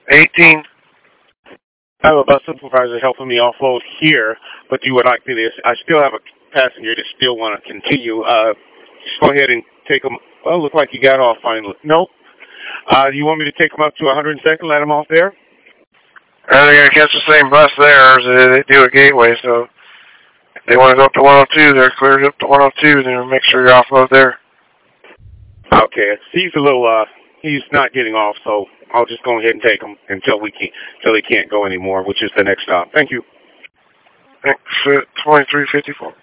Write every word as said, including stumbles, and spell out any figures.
eighteen. I have a bus supervisor helping me offload here, but you would like me to, I still have a passenger that still want to continue. Uh, just go ahead and take them. Well, look like you got off finally. Nope. Uh, you want me to take them up to one hundred second, let them off there? They're going to catch the same bus there as they do at Gateway, so if they want to go up to one oh two, they're cleared up to one oh two, then make sure you offload there. Okay. He's a little, uh, he's not getting off, so I'll just go ahead and take him until we can, until he can't go anymore, which is the next stop. Thanks, uh, twenty-three fifty-four.